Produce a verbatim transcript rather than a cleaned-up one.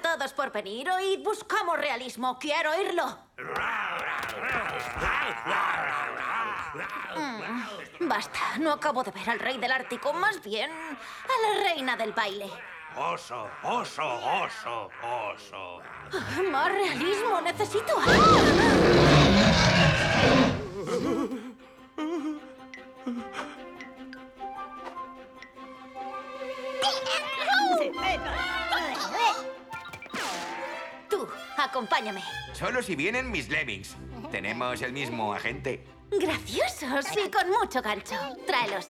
todos por venir. Oíd, buscamos realismo. Quiero oírlo. Mm, basta, no acabo de ver al rey del Ártico. Más bien, a la reina del baile. Oso, oso, oso, oso. Ah, más realismo, necesito. Tú, acompáñame. Solo si vienen mis lemmings. ¿Tenemos el mismo agente? Graciosos y con mucho gancho. Tráelos.